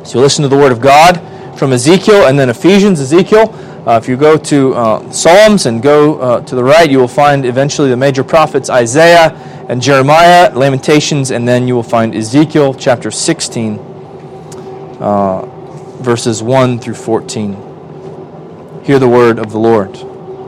So you listen to the Word of God from Ezekiel and then Ephesians, Ezekiel. If you go to Psalms and go to the right, you will find eventually the major prophets, Isaiah and Jeremiah, Lamentations, and then you will find Ezekiel chapter 16, verses 1 through 14. Hear the word of the Lord.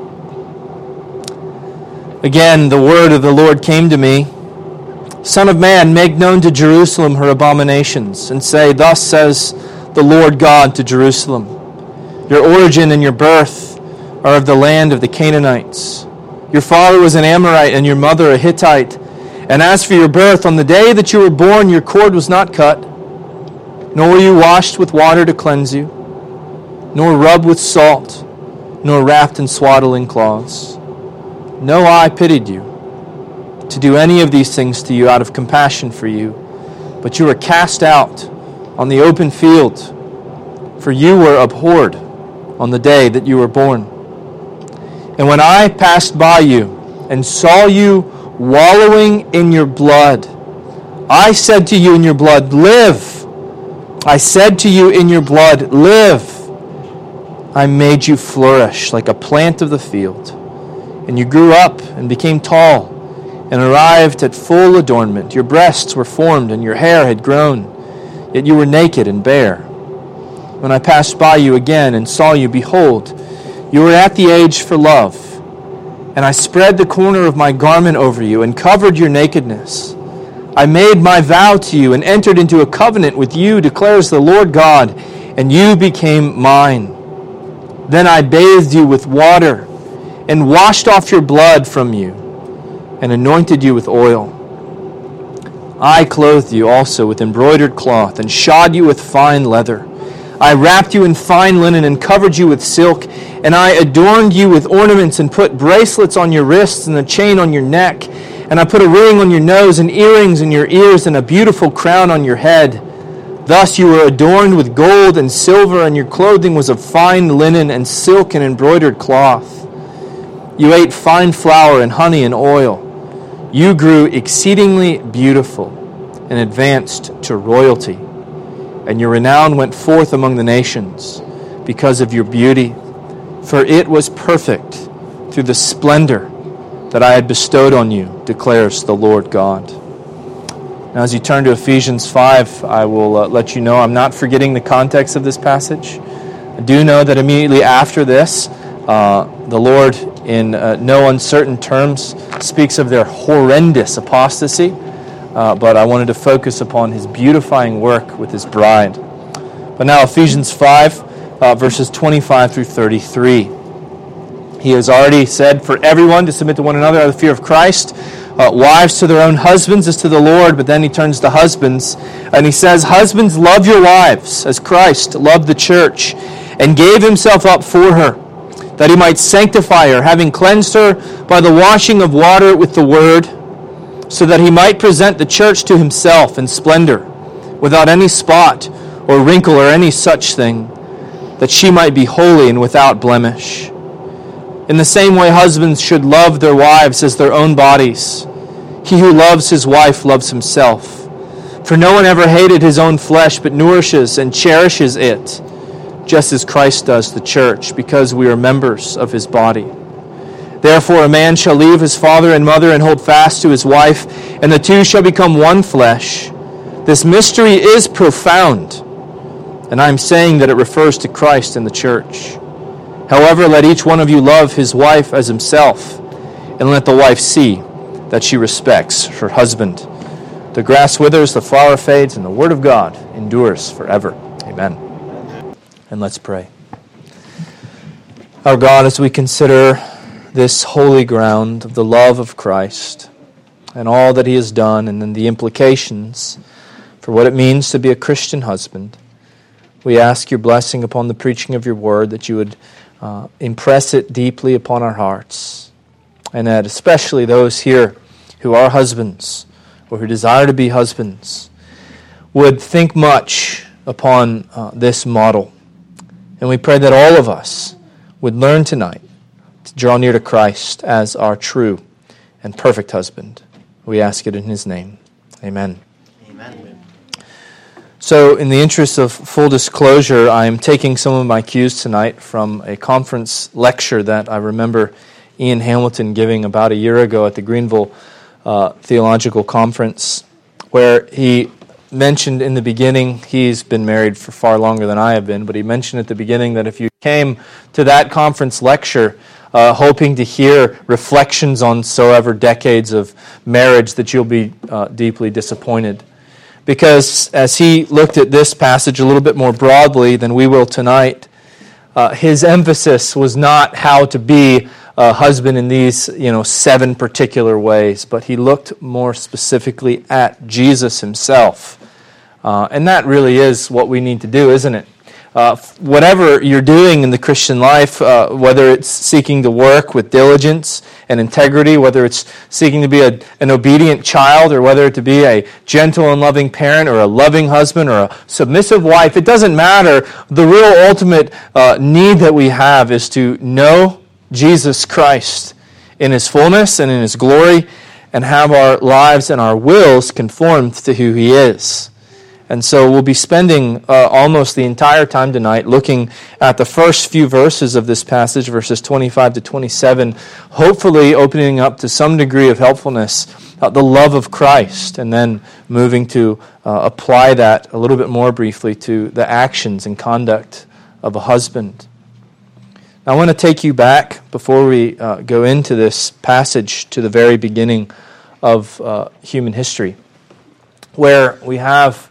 Again, the word of the Lord came to me. Son of man, make known to Jerusalem her abominations, and say, Thus says the Lord God to Jerusalem, Your origin and your birth are of the land of the Canaanites. Your father was an Amorite, and your mother a Hittite. And as for your birth, on the day that you were born, your cord was not cut, nor were you washed with water to cleanse you, nor rubbed with salt, nor wrapped in swaddling cloths. No eye pitied you to do any of these things to you out of compassion for you, but you were cast out on the open field, for you were abhorred on the day that you were born. And when I passed by you and saw you wallowing in your blood, I said to you in your blood, Live! I said to you in your blood, Live! I made you flourish like a plant of the field, and you grew up and became tall and arrived at full adornment. Your breasts were formed and your hair had grown, yet you were naked and bare. When I passed by you again and saw you, behold, you were at the age for love. And I spread the corner of my garment over you and covered your nakedness. I made my vow to you and entered into a covenant with you, declares the Lord God, and you became mine. Then I bathed you with water and washed off your blood from you and anointed you with oil. I clothed you also with embroidered cloth and shod you with fine leather. I wrapped you in fine linen and covered you with silk, and I adorned you with ornaments and put bracelets on your wrists and a chain on your neck, and I put a ring on your nose and earrings in your ears and a beautiful crown on your head. Thus you were adorned with gold and silver, and your clothing was of fine linen and silk and embroidered cloth. You ate fine flour and honey and oil. You grew exceedingly beautiful and advanced to royalty, and your renown went forth among the nations because of your beauty, for it was perfect through the splendor that I had bestowed on you, declares the Lord God. Now, as you turn to Ephesians 5, I will let you know I'm not forgetting the context of this passage. I do know that immediately after this, the Lord, in no uncertain terms, speaks of their horrendous apostasy, but I wanted to focus upon his beautifying work with his bride. But now Ephesians 5, verses 25 through 33. He has already said for everyone to submit to one another out of the fear of Christ, wives to their own husbands as to the Lord, but then he turns to husbands, and he says, Husbands, love your wives as Christ loved the church and gave himself up for her, that he might sanctify her, having cleansed her by the washing of water with the word, so that he might present the church to himself in splendor, without any spot or wrinkle or any such thing, that she might be holy and without blemish. In the same way, husbands should love their wives as their own bodies. He who loves his wife loves himself. For no one ever hated his own flesh, but nourishes and cherishes it, just as Christ does the church, because we are members of his body. Therefore a man shall leave his father and mother and hold fast to his wife, and the two shall become one flesh. This mystery is profound, and I am saying that it refers to Christ and the church. However, let each one of you love his wife as himself, and let the wife see that she respects her husband. The grass withers, the flower fades, and the word of God endures forever. Amen. And let's pray. Our God, as we consider this holy ground of the love of Christ and all that he has done, and then the implications for what it means to be a Christian husband, we ask your blessing upon the preaching of your word, that you would impress it deeply upon our hearts, and that especially those here who are husbands or who desire to be husbands would think much upon this model. And we pray that all of us would learn tonight to draw near to Christ as our true and perfect husband. We ask it in his name. Amen. Amen. So in the interest of full disclosure, I am taking some of my cues tonight from a conference lecture that I remember Ian Hamilton giving about a year ago at the Greenville Theological Conference, where he mentioned in the beginning, he's been married for far longer than I have been, but he mentioned at the beginning that if you came to that conference lecture hoping to hear reflections on so ever decades of marriage, that you'll be deeply disappointed. Because as he looked at this passage a little bit more broadly than we will tonight, his emphasis was not how to be a husband in these 7 particular ways, but he looked more specifically at Jesus himself. And that really is what we need to do, isn't it? Whatever you're doing in the Christian life, whether it's seeking to work with diligence and integrity, whether it's seeking to be an obedient child, or whether to be a gentle and loving parent, or a loving husband, or a submissive wife, it doesn't matter. The real ultimate need that we have is to know Jesus Christ in His fullness and in His glory, and have our lives and our wills conformed to who He is. And so we'll be spending almost the entire time tonight looking at the first few verses of this passage, verses 25 to 27, hopefully opening up to some degree of helpfulness the love of Christ, and then moving to apply that a little bit more briefly to the actions and conduct of a husband. Now, I want to take you back, before we go into this passage, to the very beginning of human history, where we have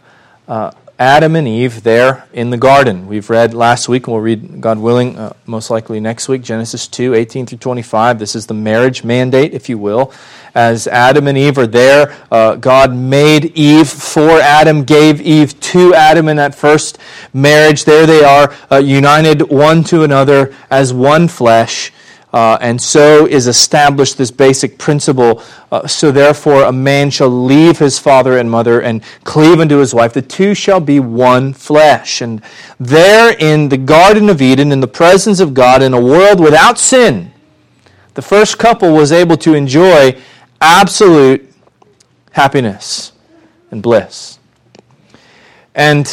Adam and Eve there in the garden. We've read last week, and we'll read, God willing, most likely next week, Genesis 2, 18 through 25. This is the marriage mandate, if you will. As Adam and Eve are there, God made Eve for Adam, gave Eve to Adam in that first marriage. There they are, united one to another as one flesh. And so is established this basic principle. So therefore a man shall leave his father and mother and cleave unto his wife. The two shall be one flesh. And there in the Garden of Eden, in the presence of God, in a world without sin, the first couple was able to enjoy absolute happiness and bliss. And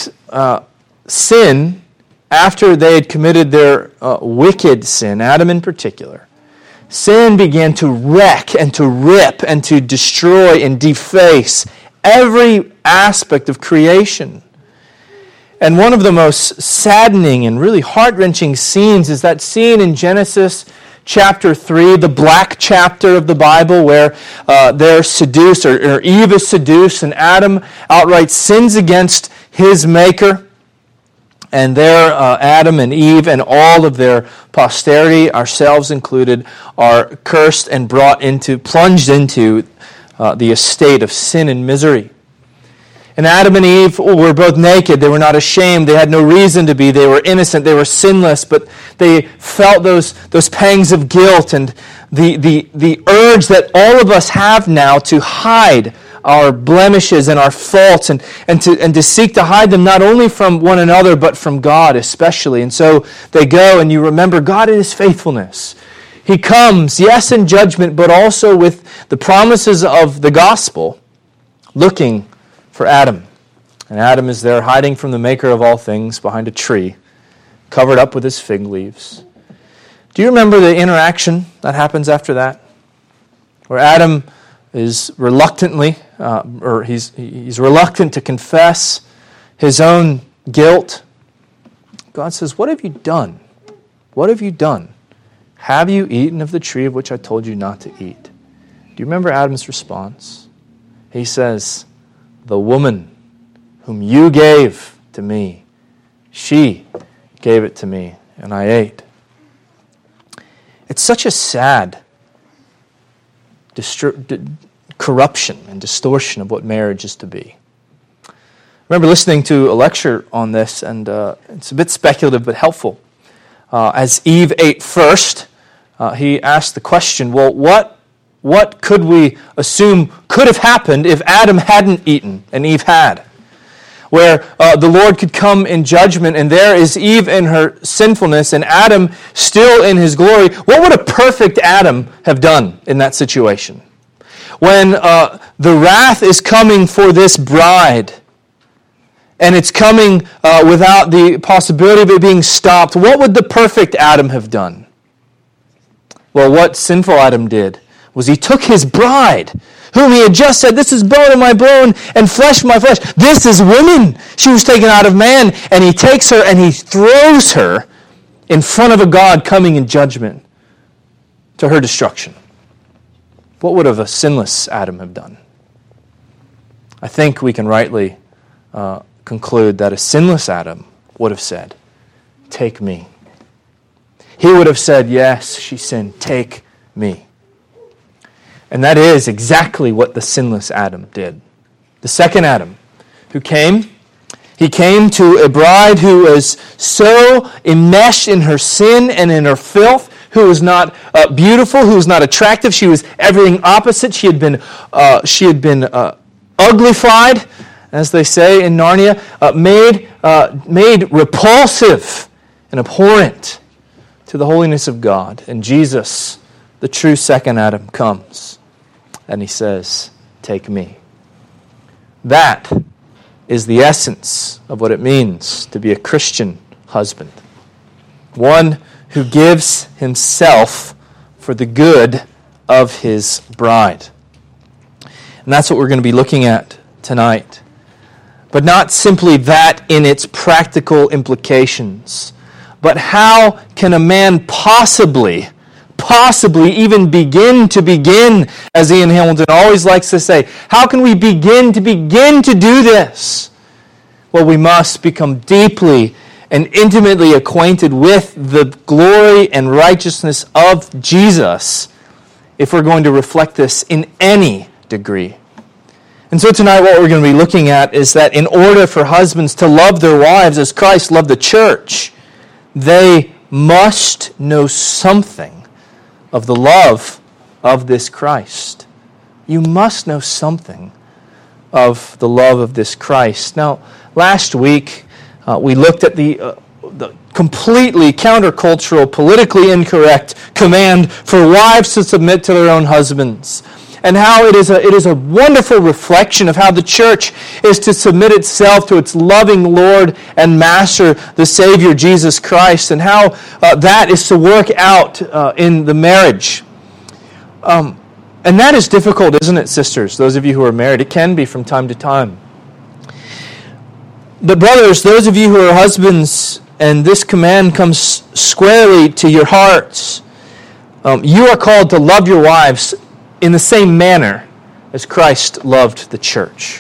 sin, after they had committed their wicked sin, Adam in particular, sin began to wreck and to rip and to destroy and deface every aspect of creation. And one of the most saddening and really heart-wrenching scenes is that scene in Genesis chapter 3, the black chapter of the Bible, where they're seduced, or Eve is seduced, and Adam outright sins against his Maker. And there, Adam and Eve and all of their posterity, ourselves included, are cursed and plunged into the estate of sin and misery. And Adam and Eve were both naked. They were not ashamed. They had no reason to be. They were innocent. They were sinless. But they felt those pangs of guilt and the urge that all of us have now to hide our blemishes and our faults, and to seek to hide them not only from one another, but from God especially. And so they go, and you remember God in His faithfulness. He comes, yes, in judgment, but also with the promises of the gospel, looking for Adam. And Adam is there hiding from the Maker of all things behind a tree, covered up with his fig leaves. Do you remember the interaction that happens after that? Where Adam is reluctantly, he's reluctant to confess his own guilt. God says, "What have you done? What have you done? Have you eaten of the tree of which I told you not to eat?" Do you remember Adam's response? He says, "The woman whom you gave to me, she gave it to me, and I ate." It's such a sad corruption and distortion of what marriage is to be. I remember listening to a lecture on this, and it's a bit speculative but helpful. As Eve ate first, he asked the question, well, what could we assume could have happened if Adam hadn't eaten and Eve had? Where the Lord could come in judgment, and there is Eve in her sinfulness and Adam still in his glory. What would a perfect Adam have done in that situation? When the wrath is coming for this bride, and it's coming without the possibility of it being stopped, what would the perfect Adam have done? Well, what sinful Adam did was he took his bride, whom he had just said, this is bone of my bone and flesh of my flesh. This is woman. She was taken out of man, and he takes her and he throws her in front of a God coming in judgment to her destruction. What would a sinless Adam have done? I think we can rightly conclude that a sinless Adam would have said, take me. He would have said, yes, she sinned, take me. And that is exactly what the sinless Adam did. The second Adam who came, he came to a bride who was so enmeshed in her sin and in her filth, who was not beautiful, who was not attractive. She was everything opposite. She had been uglified, as they say in Narnia, made repulsive and abhorrent to the holiness of God. And Jesus, the true second Adam, comes and he says, take me. That is the essence of what it means to be a Christian husband. One who gives himself for the good of his bride. And that's what we're going to be looking at tonight. But not simply that in its practical implications, but how can a man possibly even begin, as Ian Hamilton always likes to say, how can we begin to do this? Well, we must become deeply and intimately acquainted with the glory and righteousness of Jesus if we're going to reflect this in any degree. And so tonight what we're going to be looking at is that in order for husbands to love their wives as Christ loved the church, they must know something of the love of this Christ. You must know something of the love of this Christ. Now, last week we looked at the completely countercultural, politically incorrect command for wives to submit to their own husbands, and how it is a wonderful reflection of how the church is to submit itself to its loving Lord and Master, the Savior, Jesus Christ, and how that is to work out in the marriage. And that is difficult, isn't it, sisters? Those of you who are married, it can be from time to time. But brothers, those of you who are husbands, and this command comes squarely to your hearts, you are called to love your wives in the same manner as Christ loved the church.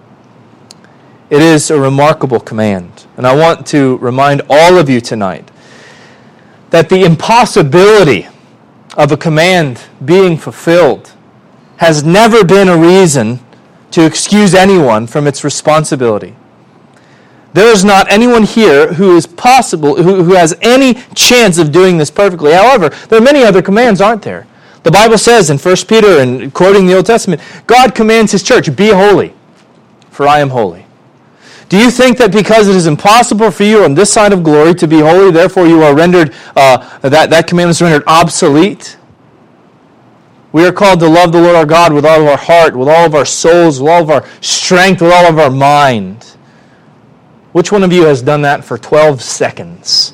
It is a remarkable command. And I want to remind all of you tonight that the impossibility of a command being fulfilled has never been a reason to excuse anyone from its responsibility. There is not anyone here who has any chance of doing this perfectly. However, there are many other commands, aren't there? The Bible says in 1 Peter, and quoting the Old Testament, God commands His church, be holy, for I am holy. Do you think that because it is impossible for you on this side of glory to be holy, therefore you are rendered, that commandment is rendered obsolete? We are called to love the Lord our God with all of our heart, with all of our souls, with all of our strength, with all of our mind. Which one of you has done that for 12 seconds?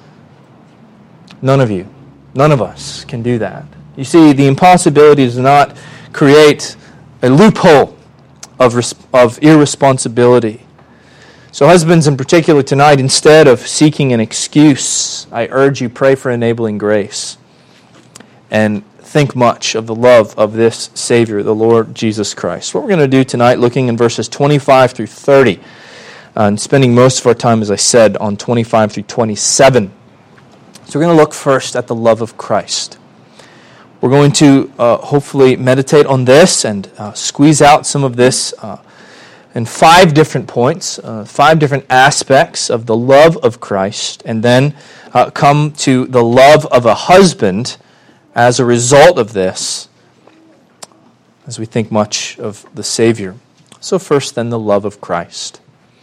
None of you. None of us can do that. You see, the impossibility does not create a loophole of irresponsibility. So husbands in particular tonight, instead of seeking an excuse, I urge you, pray for enabling grace. And think much of the love of this Savior, the Lord Jesus Christ. What we're going to do tonight, looking in verses 25 through 30, and spending most of our time, as I said, on 25 through 27. So we're going to look first at the love of Christ. We're going to hopefully meditate on this and squeeze out some of this in 5 different points, 5 different aspects of the love of Christ, and then come to the love of a husband as a result of this, as we think much of the Savior. So first, then, the love of Christ.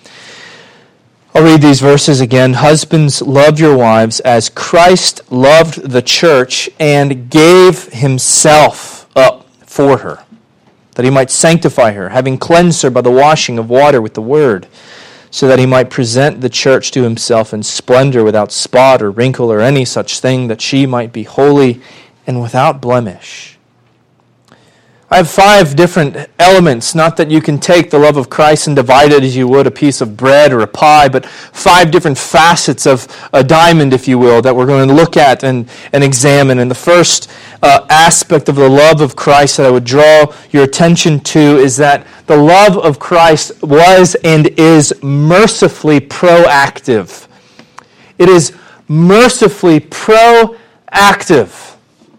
I'll read these verses again. Husbands, love your wives as Christ loved the church and gave himself up for her, that he might sanctify her, having cleansed her by the washing of water with the word, so that he might present the church to himself in splendor, without spot or wrinkle or any such thing, that she might be holy and without blemish. I have 5 different elements, not that you can take the love of Christ and divide it as you would a piece of bread or a pie, but 5 different facets of a diamond, if you will, that we're going to look at and examine. And the first aspect of the love of Christ that I would draw your attention to is that the love of Christ was and is mercifully proactive. It is mercifully proactive.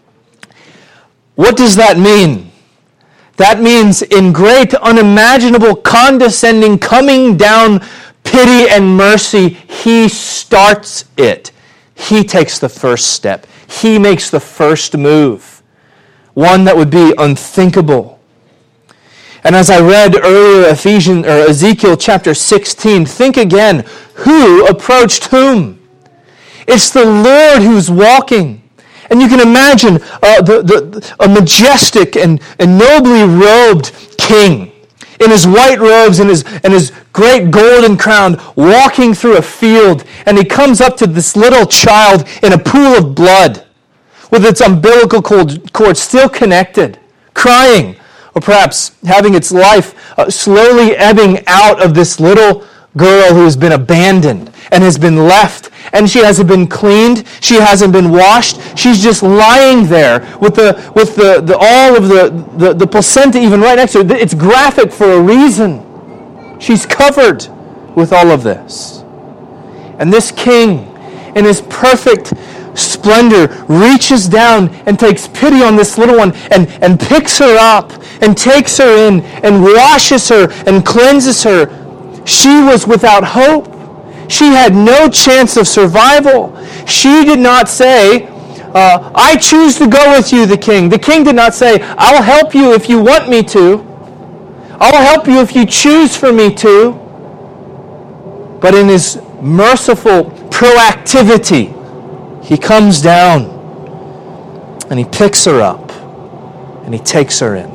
What does that mean? That means in great, unimaginable, condescending, coming down pity and mercy, he starts it. He takes the first step. He makes the first move. One that would be unthinkable. And as I read earlier Ezekiel chapter 16, think again, who approached whom? It's the Lord who's walking. And you can imagine a majestic and nobly robed king in his white robes and his great golden crown walking through a field. And he comes up to this little child in a pool of blood with its umbilical cord still connected, crying, or perhaps having its life slowly ebbing out of this little girl who has been abandoned and has been left, and she hasn't been cleaned, she hasn't been washed, she's just lying there with all of the placenta even right next to her. It's graphic for a reason. She's covered with all of this. And this king, in his perfect splendor, reaches down and takes pity on this little one and picks her up and takes her in and washes her and cleanses her. She was without hope. She had no chance of survival. She did not say, I choose to go with you, the king. The king did not say, I'll help you if you want me to. I'll help you if you choose for me to. But in his merciful proactivity, he comes down and he picks her up and he takes her in.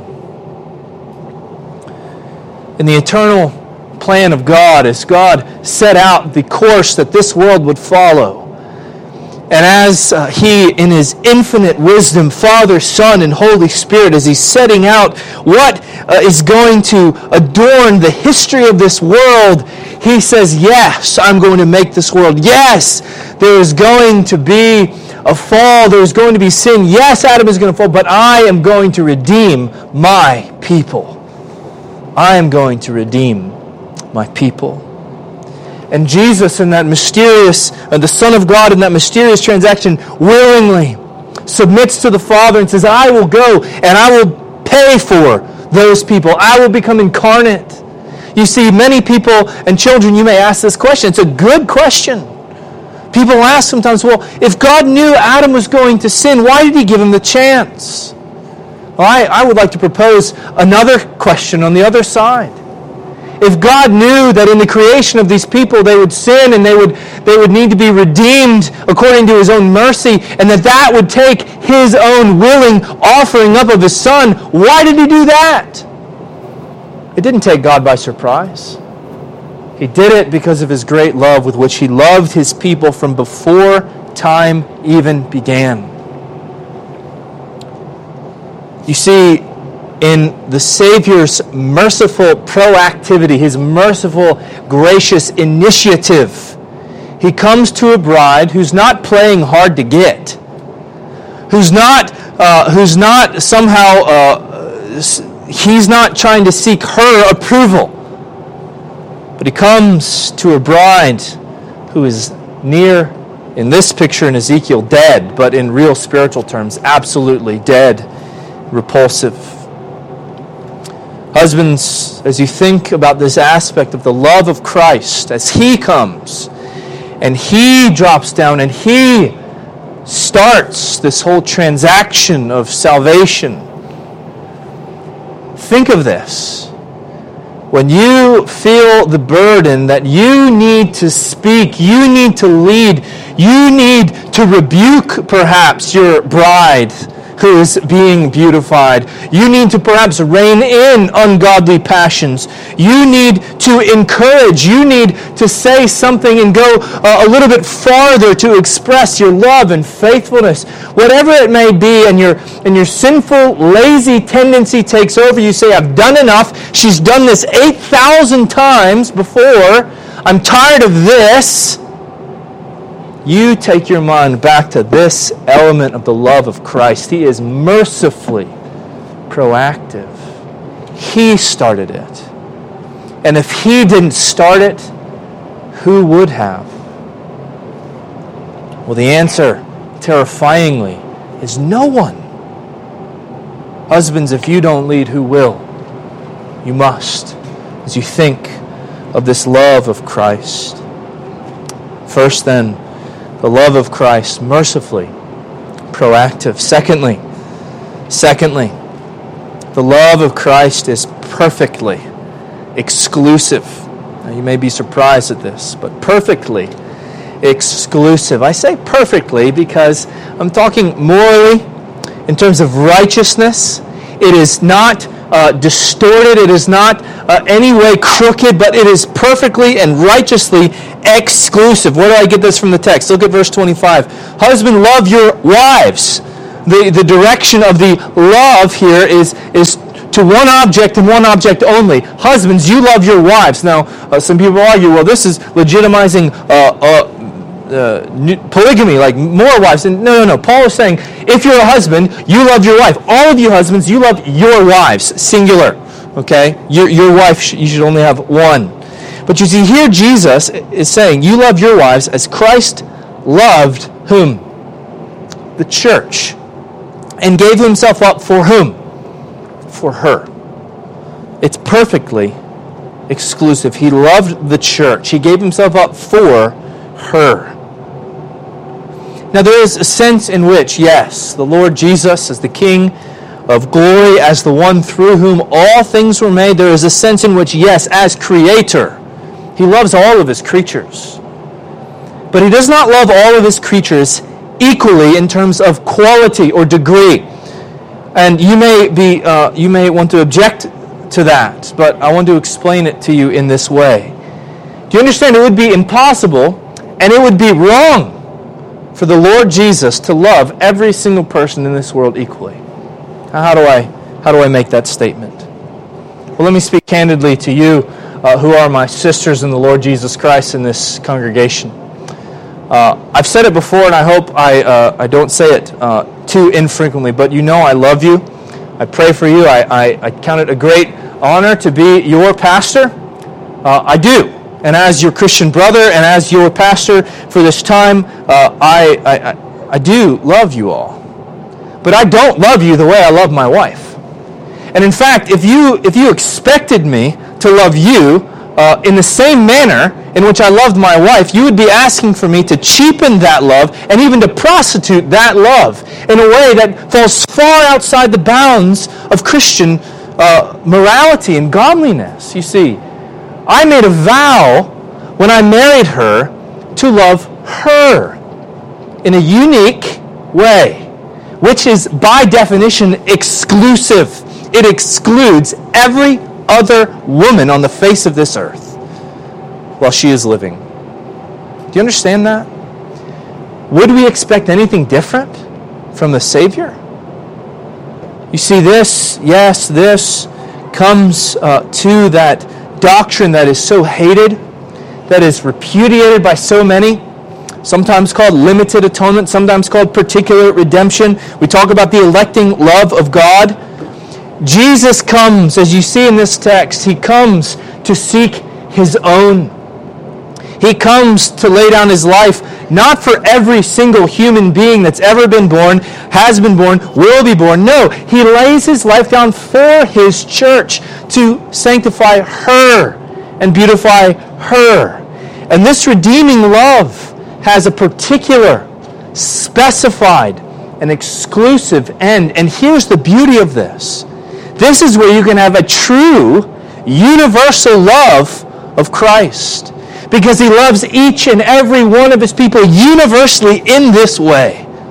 In the eternal plan of God, as God set out the course that this world would follow, and as He, in His infinite wisdom, Father, Son, and Holy Spirit, as He's setting out what is going to adorn the history of this world, He says, yes, I'm going to make this world. Yes, there is going to be a fall. There is going to be sin. Yes, Adam is going to fall, but I am going to redeem my people. I am going to redeem my people. And Jesus, in that mysterious, the Son of God, in that mysterious transaction, willingly submits to the Father and says, I will go and I will pay for those people. I will become incarnate. You see, many people and children, you may ask this question. It's a good question. People ask sometimes, well, if God knew Adam was going to sin, why did He give him the chance? Well, I would like to propose another question on the other side. If God knew that in the creation of these people they would sin and they would need to be redeemed according to His own mercy, and that would take His own willing offering up of His Son, why did He do that? It didn't take God by surprise. He did it because of His great love with which He loved His people from before time even began. You see, in the Savior's merciful proactivity, His merciful, gracious initiative, He comes to a bride who's not playing hard to get, who's not somehow, He's not trying to seek her approval, but He comes to a bride who is near, in this picture in Ezekiel, dead, but in real spiritual terms, absolutely dead, repulsive. Husbands, as you think about this aspect of the love of Christ, as He comes and He drops down and He starts this whole transaction of salvation, think of this. When you feel the burden that you need to speak, you need to lead, you need to rebuke perhaps your bride who is being beautified. You need to perhaps rein in ungodly passions. You need to encourage. You need to say something and go a little bit farther to express your love and faithfulness. Whatever it may be, and your sinful, lazy tendency takes over. You say, I've done enough. She's done this 8,000 times before. I'm tired of this. You take your mind back to this element of the love of Christ. He is mercifully proactive. He started it. And if He didn't start it, who would have? Well, the answer, terrifyingly, is no one. Husbands, if you don't lead, who will? You must, as you think of this love of Christ. First, then, the love of Christ, mercifully proactive. Secondly, the love of Christ is perfectly exclusive. Now, you may be surprised at this, but perfectly exclusive. I say perfectly because I'm talking morally, in terms of righteousness. It is not distorted. It is not any way crooked, but it is perfectly and righteously exclusive. Where do I get this from the text? Look at verse 25. Husband, love your wives. The direction of the love here is to one object and one object only. Husbands, you love your wives. Now, some people argue, well, this is legitimizing polygamy, like more wives. And no. Paul is saying, if you're a husband, you love your wife. All of you husbands, you love your wives, singular. Okay? Your wife, you should only have one. But you see, here Jesus is saying, you love your wives as Christ loved whom? The church. And gave himself up for whom? For her. It's perfectly exclusive. He loved the church. He gave himself up for her. Now there is a sense in which, yes, the Lord Jesus as the King of glory, as the one through whom all things were made, there is a sense in which, yes, as Creator, He loves all of His creatures. But He does not love all of His creatures equally in terms of quality or degree. And you may want to object to that, but I want to explain it to you in this way. Do you understand? It would be impossible and it would be wrong for the Lord Jesus to love every single person in this world equally. How do I make that statement? Well, let me speak candidly to you who are my sisters in the Lord Jesus Christ in this congregation. I've said it before, and I hope I don't say it too infrequently, but you know I love you. I pray for you. I count it a great honor to be your pastor. I do. And as your Christian brother and as your pastor for this time, I do love you all. But I don't love you the way I love my wife. And in fact, if you expected me to love you in the same manner in which I loved my wife, you would be asking for me to cheapen that love and even to prostitute that love in a way that falls far outside the bounds of Christian morality and godliness. You see, I made a vow when I married her to love her in a unique way, which is by definition exclusive. It excludes every other woman on the face of this earth while she is living. Do you understand that? Would we expect anything different from the Savior? You see, this comes to that doctrine that is so hated, that is repudiated by so many, sometimes called limited atonement, sometimes called particular redemption. We talk about the electing love of God. Jesus comes, as you see in this text, He comes to seek His own. He comes to lay down His life, not for every single human being that's ever been born, has been born, will be born. No, He lays His life down for His church to sanctify her and beautify her. And this redeeming love has a particular, specified, and exclusive end. And here's the beauty of this. This is where you can have a true, universal love of Christ. Because He loves each and every one of His people universally in this way.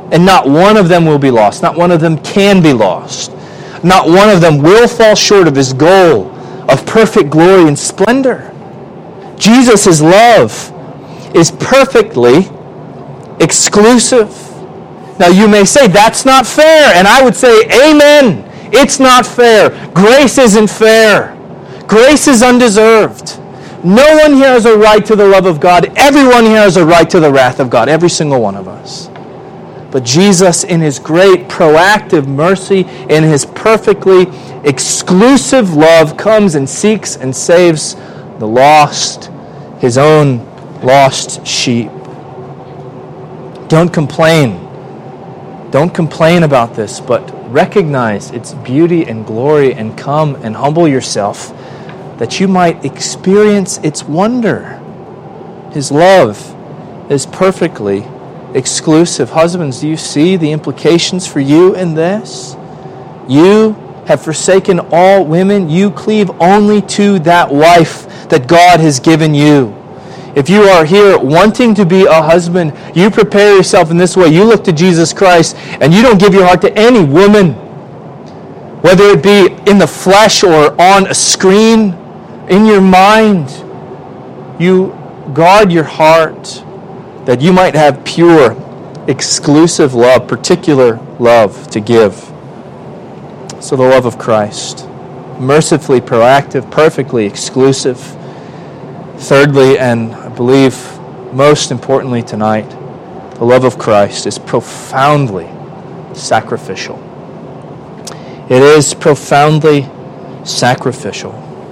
And not one of them will be lost. Not one of them can be lost. Not one of them will fall short of his goal of perfect glory and splendor. Jesus' love is perfectly exclusive. Now you may say, that's not fair. And I would say, amen. It's not fair. Grace isn't fair. Grace is undeserved. No one here has a right to the love of God. Everyone here has a right to the wrath of God. Every single one of us. But Jesus, in his great proactive mercy, in his perfectly exclusive love, comes and seeks and saves the lost, his own lost sheep. Don't complain. Don't complain about this, but recognize its beauty and glory and come and humble yourself that you might experience its wonder. His love is perfectly exclusive. Husbands, do you see the implications for you in this? You have forsaken all women. You cleave only to that wife that God has given you. If you are here wanting to be a husband, you prepare yourself in this way. You look to Jesus Christ and you don't give your heart to any woman, whether it be in the flesh or on a screen, in your mind. You guard your heart that you might have pure, exclusive love, particular love to give. So the love of Christ, mercifully proactive, perfectly exclusive. Thirdly, and I believe most importantly tonight, the love of Christ is profoundly sacrificial. It is profoundly sacrificial.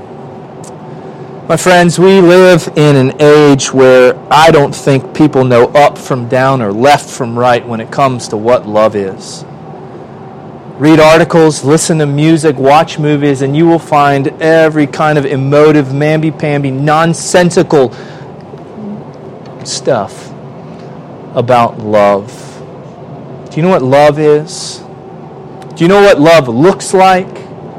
My friends, we live in an age where I don't think people know up from down or left from right when it comes to what love is. Read articles, listen to music, watch movies, and you will find every kind of emotive, mamby-pamby, nonsensical stuff about love. Do you know what love is? Do you know what love looks like?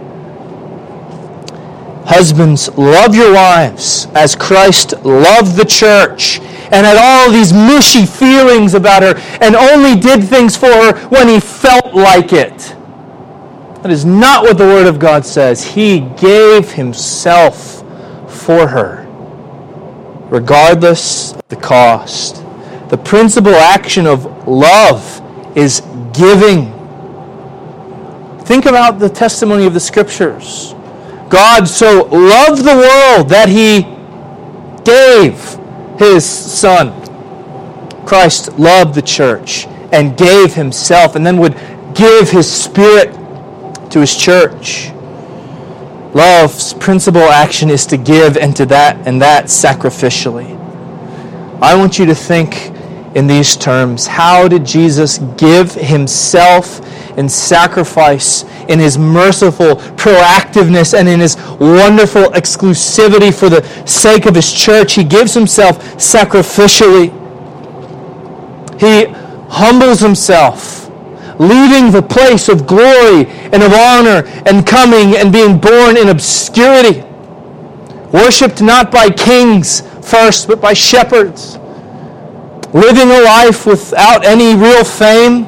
Husbands, love your wives as Christ loved the church and had all these mushy feelings about her and only did things for her when he felt like it. That is not what the Word of God says. He gave himself for her, regardless of the cost. The principal action of love is giving. Think about the testimony of the Scriptures. God so loved the world that he gave his Son. Christ loved the church and gave himself and then would give his Spirit to his church. Love's principal action is to give and that sacrificially. I want you to think in these terms. How did Jesus give himself in sacrifice, in his merciful proactiveness, and in his wonderful exclusivity for the sake of his church? He gives himself sacrificially. He humbles himself, leaving the place of glory and of honor and coming and being born in obscurity, worshipped not by kings first, but by shepherds, living a life without any real fame,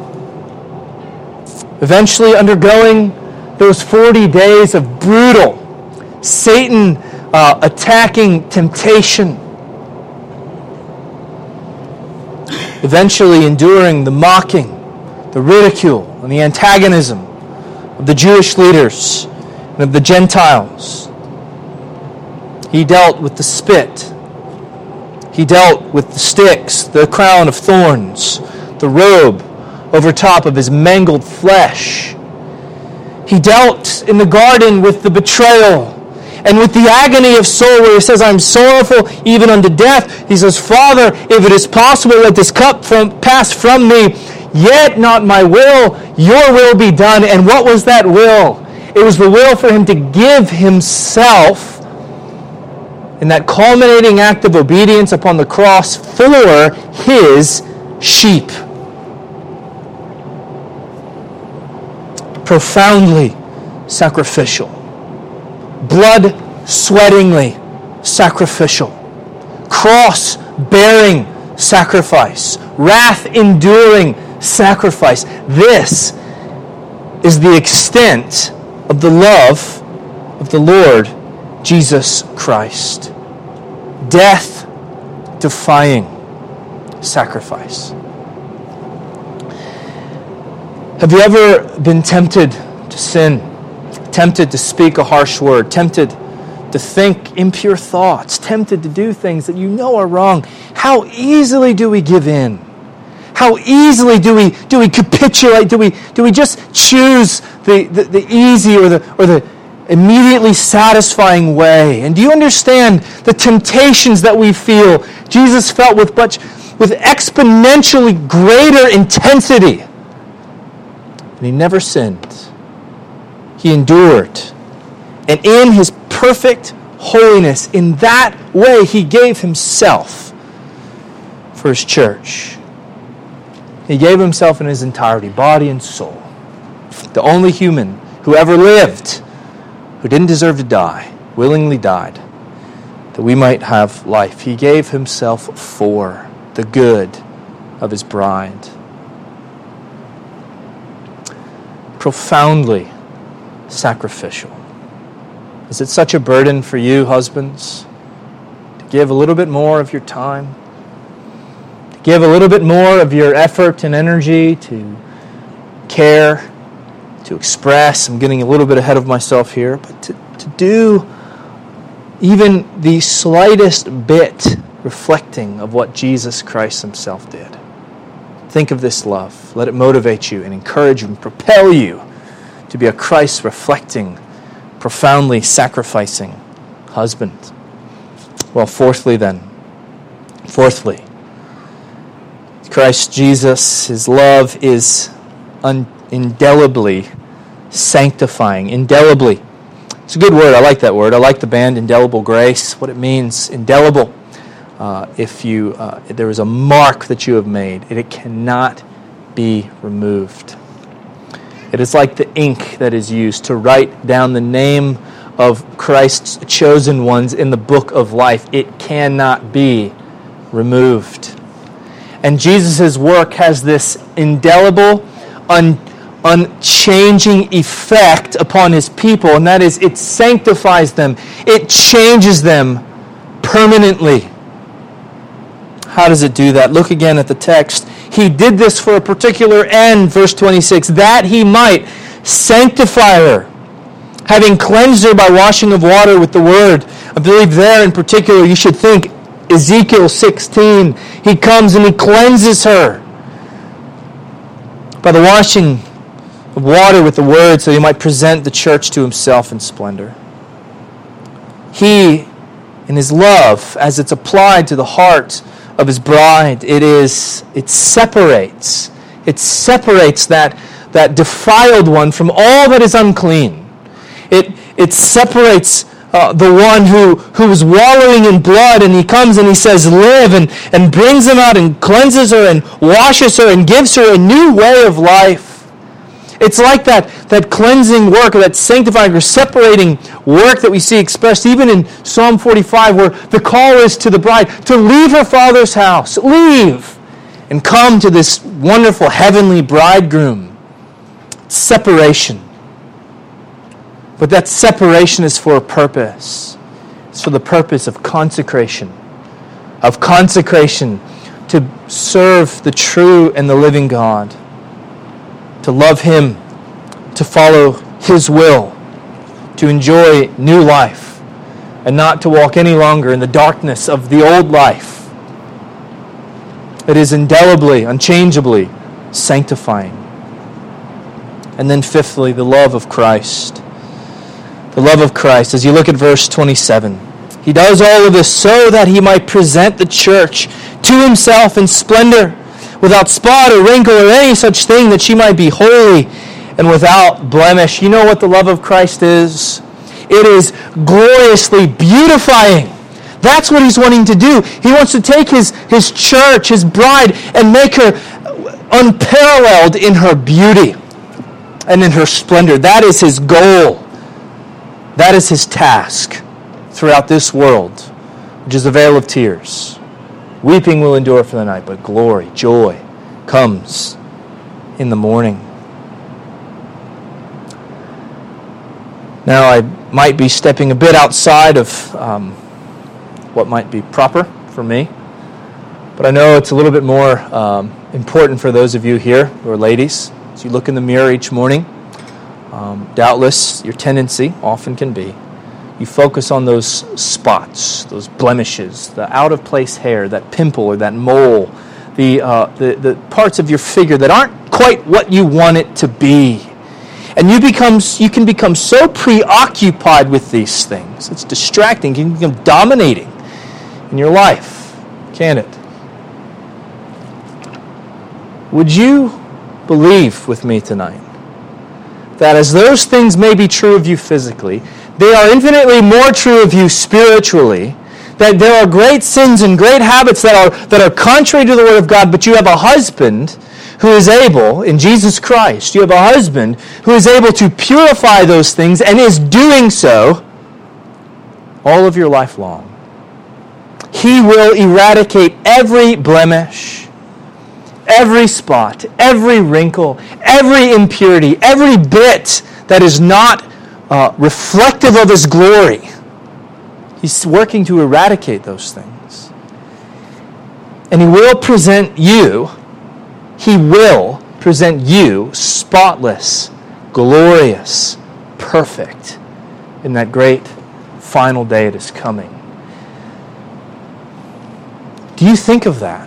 eventually undergoing those 40 days of brutal, Satan-attacking temptation, eventually enduring the mocking, the ridicule, and the antagonism of the Jewish leaders and of the Gentiles. He dealt with the spit. He dealt with the sticks, the crown of thorns, the robe over top of his mangled flesh. He dealt in the garden with the betrayal and with the agony of soul where he says, I'm sorrowful even unto death. He says, Father, if it is possible, let this cup pass from me. Yet not my will, your will be done. And what was that will? It was the will for him to give himself in that culminating act of obedience upon the cross for his sheep. Profoundly sacrificial. Blood-sweatingly sacrificial. Cross-bearing sacrifice. Wrath-enduring sacrifice. This is the extent of the love of the Lord Jesus Christ. Death-defying sacrifice. Have you ever been tempted to sin? Tempted to speak a harsh word? Tempted to think impure thoughts? Tempted to do things that you know are wrong? How easily do we give in? How easily do we capitulate? Do we just choose the easy or the immediately satisfying way? And do you understand the temptations that we feel? Jesus felt with exponentially greater intensity. And he never sinned. He endured. And in his perfect holiness, in that way, he gave himself for his church. He gave himself in his entirety, body and soul. The only human who ever lived, who didn't deserve to die, willingly died, that we might have life. He gave himself for the good of his bride. Profoundly sacrificial. Is it such a burden for you, husbands, to give a little bit more of your time? To give a little bit more of your effort and energy to care, to express? I'm getting a little bit ahead of myself here, but to do even the slightest bit reflecting of what Jesus Christ himself did. Think of this love. Let it motivate you and encourage you and propel you to be a Christ-reflecting, profoundly sacrificing husband. Well, fourthly, Christ Jesus, his love is indelibly sanctifying. Indelibly. It's a good word. I like that word. I like the band Indelible Grace. What it means, indelible. If there is a mark that you have made, it cannot be removed. It is like the ink that is used to write down the name of Christ's chosen ones in the book of life. It cannot be removed. And Jesus' work has this indelible, unchanging effect upon his people, and that is it sanctifies them. It changes them permanently. How does it do that? Look again at the text. He did this for a particular end, verse 26, that he might sanctify her, having cleansed her by washing of water with the word. I believe there in particular you should think Ezekiel 16. He comes and he cleanses her by the washing of water with the word so he might present the church to himself in splendor. He, in his love, as it's applied to the heart of his bride, it separates that defiled one from all that is unclean. It separates the one who was wallowing in blood, and he comes and he says, live, and brings him out and cleanses her and washes her and gives her a new way of life. It's like that cleansing work, or that sanctifying or separating work that we see expressed even in Psalm 45, where the call is to the bride to leave her father's house, leave, and come to this wonderful heavenly bridegroom. Separation. But that separation is for a purpose. It's for the purpose of consecration. Of consecration to serve the true and the living God. To love him. To follow his will. To enjoy new life. And not to walk any longer in the darkness of the old life. It is indelibly, unchangeably sanctifying. And then fifthly, the love of Christ. The love of Christ. As you look at verse 27, he does all of this so that he might present the church to himself in splendor, without spot or wrinkle or any such thing, that she might be holy and without blemish. You know what the love of Christ is? It is gloriously beautifying. That's what he's wanting to do. He wants to take his church, his bride, and make her unparalleled in her beauty and in her splendor. That is his goal. That is his task throughout this world, which is a vale of tears. Weeping will endure for the night, but glory, joy comes in the morning. Now, I might be stepping a bit outside of what might be proper for me, but I know it's a little bit more important for those of you here who are ladies. As you look in the mirror each morning, doubtless your tendency often can be, you focus on those spots, those blemishes, the out-of-place hair, that pimple or that mole, the parts of your figure that aren't quite what you want it to be. And you can become so preoccupied with these things. It's distracting. You can become dominating in your life, can't it? Would you believe with me tonight that as those things may be true of you physically, they are infinitely more true of you spiritually, that there are great sins and great habits that are contrary to the Word of God, but you have a husband who is able, in Jesus Christ, you have a husband who is able to purify those things and is doing so all of your life long. He will eradicate every blemish, every spot, every wrinkle, every impurity, every bit that is not reflective of His glory. He's working to eradicate those things. And He will present you spotless, glorious, perfect in that great final day it is coming. Do you think of that?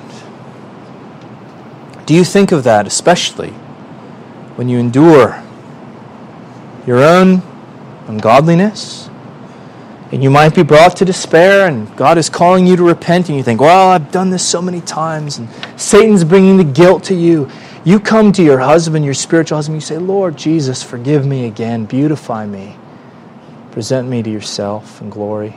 Do you think of that especially when you endure your own ungodliness? And you might be brought to despair, and God is calling you to repent, and you think, well, I've done this so many times, and Satan's bringing the guilt to you. You come to your husband, your spiritual husband, you say, Lord Jesus, forgive me again, beautify me, present me to yourself in glory.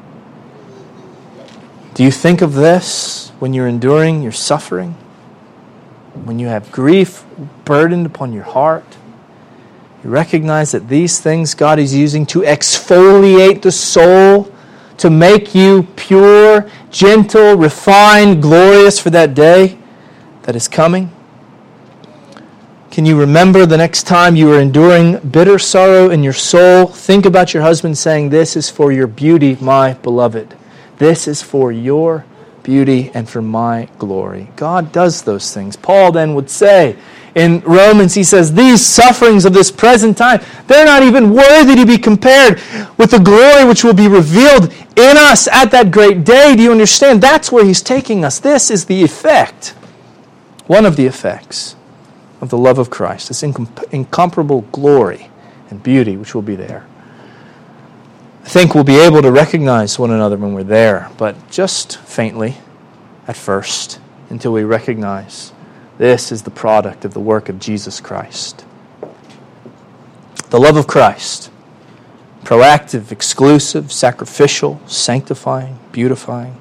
Do you think of this when you're enduring your suffering? When you have grief burdened upon your heart? You recognize that these things God is using to exfoliate the soul, to make you pure, gentle, refined, glorious for that day that is coming. Can you remember the next time you are enduring bitter sorrow in your soul? Think about your husband saying, this is for your beauty, my beloved. This is for your beauty and for my glory. God does those things. Paul then would say, in Romans, he says, these sufferings of this present time, they're not even worthy to be compared with the glory which will be revealed in us at that great day. Do you understand? That's where he's taking us. This is the effect, one of the effects of the love of Christ, this incomparable glory and beauty which will be there. I think we'll be able to recognize one another when we're there, but just faintly at first, until we recognize this is the product of the work of Jesus Christ. The love of Christ, proactive, exclusive, sacrificial, sanctifying, beautifying.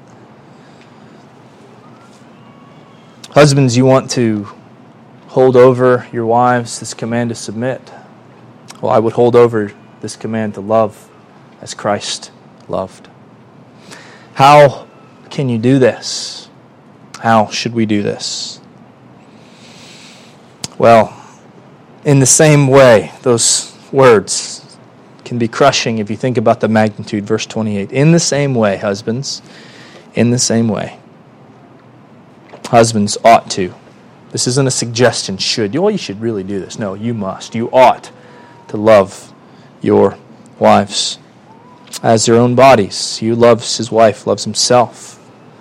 Husbands, you want to hold over your wives this command to submit. Well, I would hold over this command to love as Christ loved. How can you do this? How should we do this? Well, in the same way, those words can be crushing if you think about the magnitude. Verse 28, in the same way, husbands, in the same way, husbands ought to. This isn't a suggestion, should. Well, you should really do this. No, you must. You ought to love your wives as their own bodies. He who loves his wife loves himself.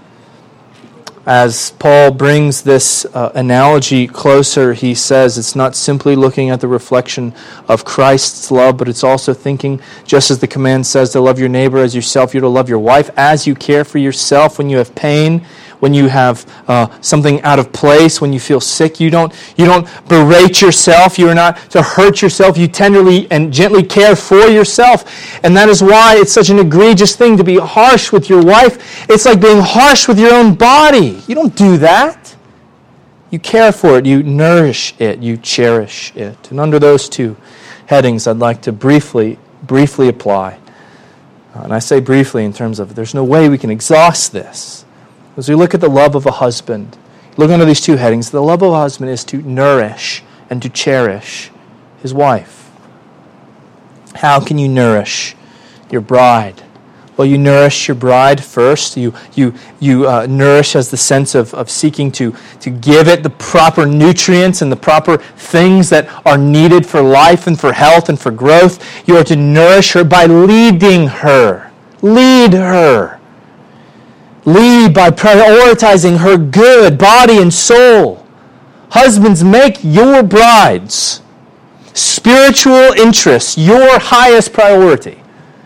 As Paul brings this analogy closer, he says it's not simply looking at the reflection of Christ's love, but it's also thinking, just as the command says to love your neighbor as yourself, you're to love your wife as you care for yourself. When you have pain, when you have something out of place, when you feel sick, you don't berate yourself. You are not to hurt yourself. You tenderly and gently care for yourself. And that is why it's such an egregious thing to be harsh with your wife. It's like being harsh with your own body. You don't do that. You care for it. You nourish it. You cherish it. And under those two headings, I'd like to briefly apply. And I say briefly in terms of there's no way we can exhaust this. As we look at the love of a husband, look under these two headings. The love of a husband is to nourish and to cherish his wife. How can you nourish your bride? Well, you nourish your bride first. You nourish as the sense of seeking to give it the proper nutrients and the proper things that are needed for life and for health and for growth. You are to nourish her by leading her. Lead her. Lead by prioritizing her good, body and soul. Husbands, make your brides' spiritual interests your highest priority.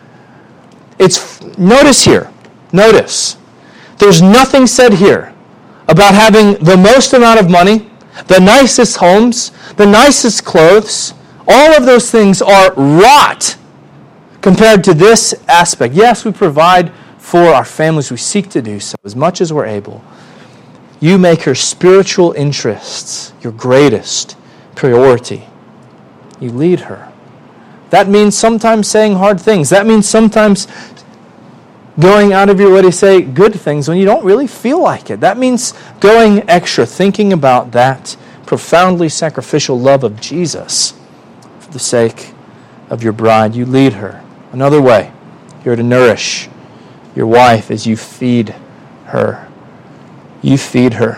Notice here, there's nothing said here about having the most amount of money, the nicest homes, the nicest clothes. All of those things are rot compared to this aspect. Yes, we provide for our families. We seek to do so as much as we're able. You make her spiritual interests your greatest priority. You lead her. That means sometimes saying hard things. That means sometimes going out of your way to say good things when you don't really feel like it. That means going extra, thinking about that profoundly sacrificial love of Jesus for the sake of your bride. You lead her. Another way, you're to nourish your wife as you feed her. You feed her.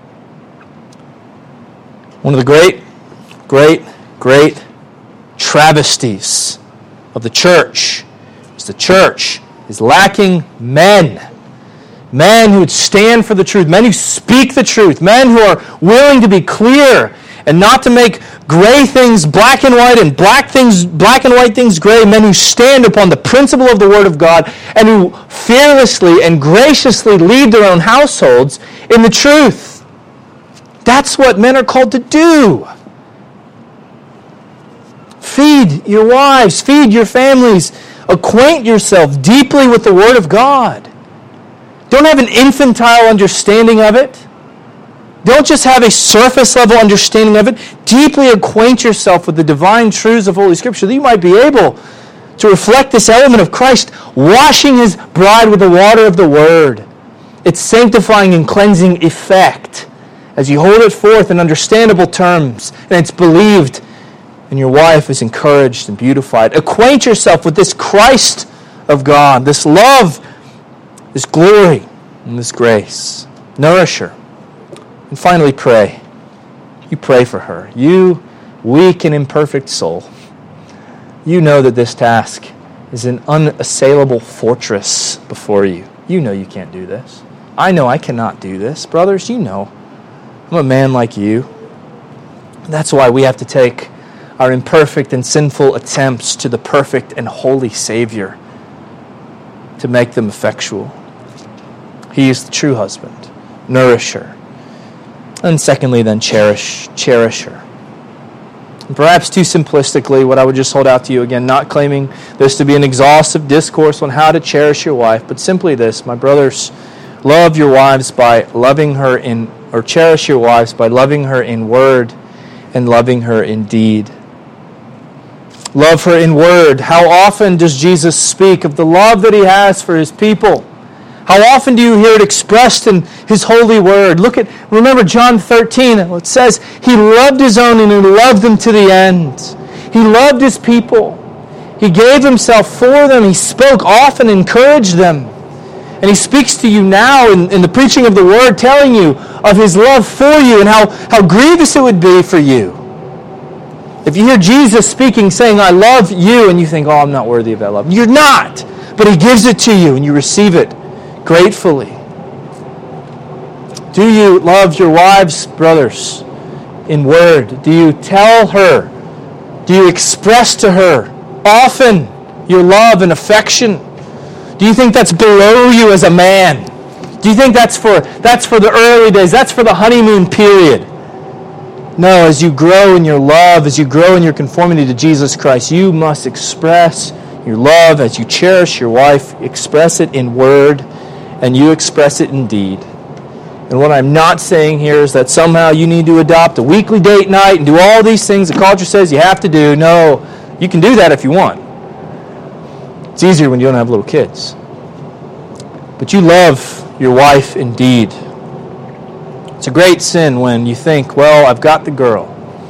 One of the great travesties of the church is lacking men who would stand for the truth, men who speak the truth, men who are willing to be clear and not to make gray things black and white and black and white things gray, men who stand upon the principle of the Word of God and who fearlessly and graciously lead their own households in the truth. That's what men are called to do. Feed your wives, feed your families, acquaint yourself deeply with the Word of God. Don't have an infantile understanding of it. Don't just have a surface level understanding of it. Deeply acquaint yourself with the divine truths of Holy Scripture that you might be able to reflect this element of Christ washing His bride with the water of the Word. Its sanctifying and cleansing effect as you hold it forth in understandable terms and it's believed and your wife is encouraged and beautified. Acquaint yourself with this Christ of God, this love, this glory, and this grace. Nourish her. And finally, pray. You pray for her. You, weak and imperfect soul, you know that this task is an unassailable fortress before you. You know you can't do this. I know I cannot do this. Brothers, you know. I'm a man like you. That's why we have to take our imperfect and sinful attempts to the perfect and holy Savior to make them effectual. He is the true husband. Nourish her. And secondly, then cherish her. And perhaps too simplistically, what I would just hold out to you again, not claiming this to be an exhaustive discourse on how to cherish your wife, but simply this, my brothers, love your wives by loving her or cherish your wives by loving her in word and loving her in deed. Love her in word. How often does Jesus speak of the love that He has for His people? How often do you hear it expressed in His holy word? Remember John 13. It says, He loved His own and He loved them to the end. He loved His people. He gave Himself for them. He spoke often, encouraged them. And He speaks to you now in the preaching of the word, telling you of His love for you and how grievous it would be for you if you hear Jesus speaking, saying, I love you, and you think, I'm not worthy of that love. You're not. But He gives it to you, and you receive it gratefully. Do you love your wives, brothers, in word? Do you tell her? Do you express to her often your love and affection? Do you think that's below you as a man? Do you think that's for the early days? That's for the honeymoon period? No, as you grow in your love, as you grow in your conformity to Jesus Christ, you must express your love as you cherish your wife. Express it in word, and you express it in deed. And what I'm not saying here is that somehow you need to adopt a weekly date night and do all these things the culture says you have to do. No, you can do that if you want. It's easier when you don't have little kids. But you love your wife in deed. It's a great sin when you think, I've got the girl.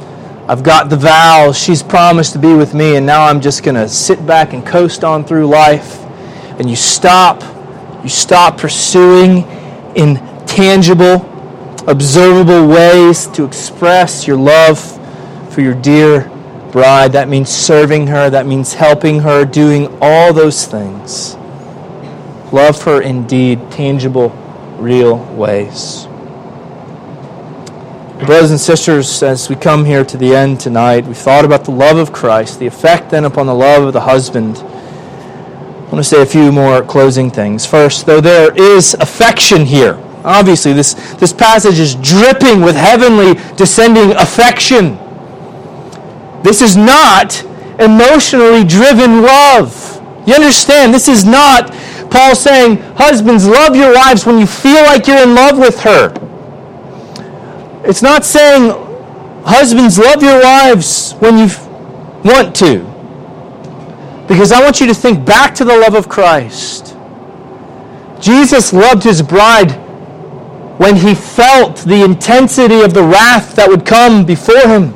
I've got the vows. She's promised to be with me, and now I'm just going to sit back and coast on through life. And you stop pursuing in tangible, observable ways to express your love for your dear bride. That means serving her. That means helping her, doing all those things. Love her in deed, tangible, real ways. Brothers and sisters, as we come here to the end tonight, we've thought about the love of Christ, the effect then upon the love of the husband. I want to say a few more closing things. First, though there is affection here, obviously this passage is dripping with heavenly descending affection. This is not emotionally driven love. You understand, this is not Paul saying, husbands, love your wives when you feel like you're in love with her. It's not saying, husbands, love your wives when you want to. Because I want you to think back to the love of Christ. Jesus loved his bride when he felt the intensity of the wrath that would come before him.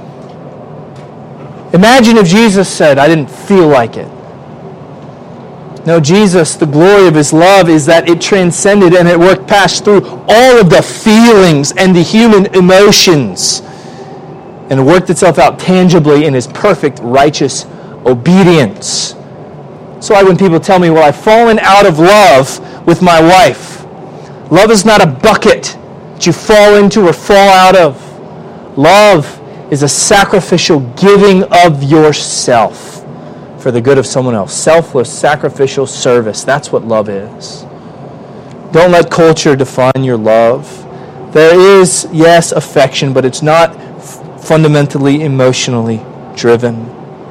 Imagine if Jesus said, I didn't feel like it. No, Jesus, the glory of his love is that it transcended and it worked past through all of the feelings and the human emotions and worked itself out tangibly in his perfect, righteous obedience. So when people tell me, well, I've fallen out of love with my wife. Love is not a bucket that you fall into or fall out of. Love is a sacrificial giving of yourself for the good of someone else. Selfless, sacrificial service. That's what love is. Don't let culture define your love. There is, yes, affection, but it's not fundamentally emotionally driven.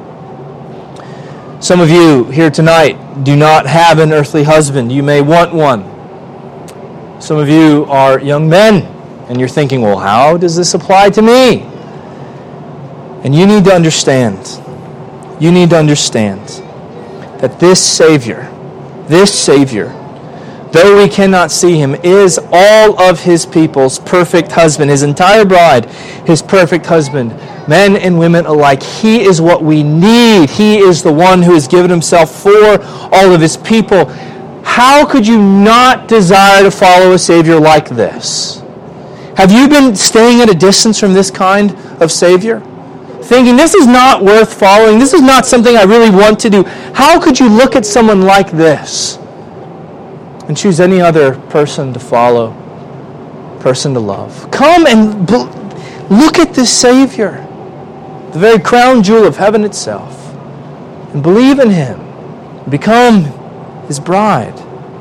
Some of you here tonight do not have an earthly husband. You may want one. Some of you are young men, and you're thinking, well, how does this apply to me? And you need to understand that this Savior, though we cannot see him, is all of his people's perfect husband, his entire bride, his perfect husband, men and women alike. He is what we need. He is the one who has given himself for all of his people. How could you not desire to follow a Savior like this? Have you been staying at a distance from this kind of Savior? Thinking, this is not worth following. This is not something I really want to do. How could you look at someone like this and choose any other person to follow, person to love? Come and look at this Savior, the very crown jewel of heaven itself, and believe in him. Become his bride.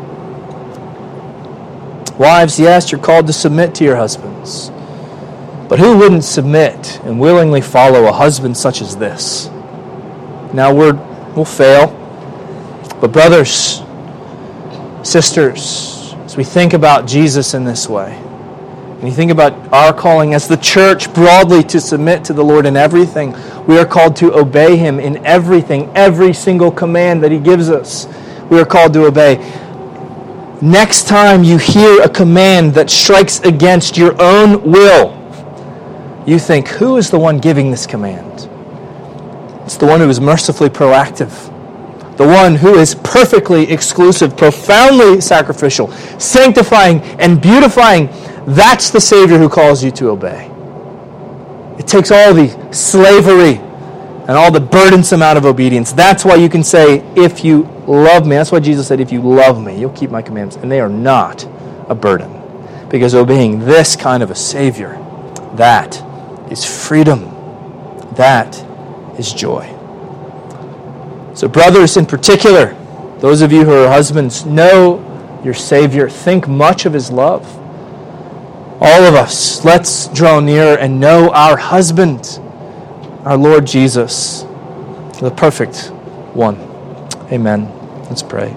Wives, yes, you're called to submit to your husbands. But who wouldn't submit and willingly follow a husband such as this? Now we'll fail. But brothers, sisters, as we think about Jesus in this way, and you think about our calling as the church broadly to submit to the Lord in everything, we are called to obey him in everything, every single command that he gives us. We are called to obey. Next time you hear a command that strikes against your own will, you think, who is the one giving this command? It's the one who is mercifully proactive. The one who is perfectly exclusive, profoundly sacrificial, sanctifying and beautifying. That's the Savior who calls you to obey. It takes all the slavery and all the burdensome out of obedience. That's why you can say, if you love me. That's why Jesus said, if you love me, you'll keep my commandments. And they are not a burden. Because obeying this kind of a Savior, that is freedom. That is joy. So brothers in particular, those of you who are husbands, know your Savior. Think much of his love. All of us, let's draw near and know our husband, our Lord Jesus, the perfect one. Amen. Let's pray.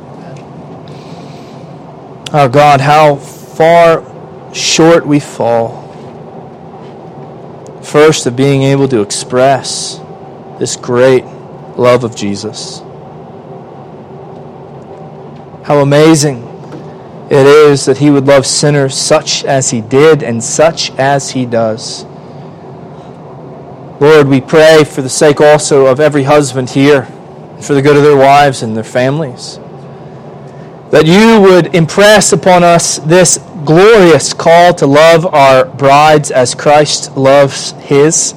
Our God, how far short we fall. First, of being able to express this great love of Jesus. How amazing it is that he would love sinners such as he did and such as he does. Lord, we pray for the sake also of every husband here, for the good of their wives and their families, that you would impress upon us this glorious call to love our brides as Christ loves his.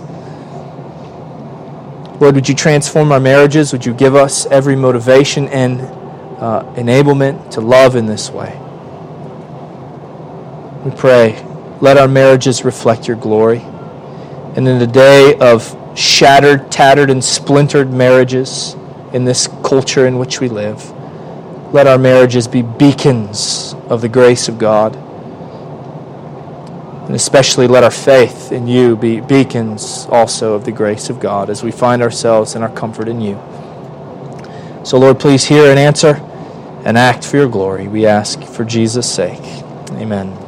Lord, would you transform our marriages? Would you give us every motivation and enablement to love in this way? We pray, let our marriages reflect your glory. And in a day of shattered, tattered, and splintered marriages in this culture in which we live, let our marriages be beacons of the grace of God. And especially let our faith in you be beacons also of the grace of God as we find ourselves in our comfort in you. So Lord, please hear and answer and act for your glory. We ask for Jesus' sake. Amen.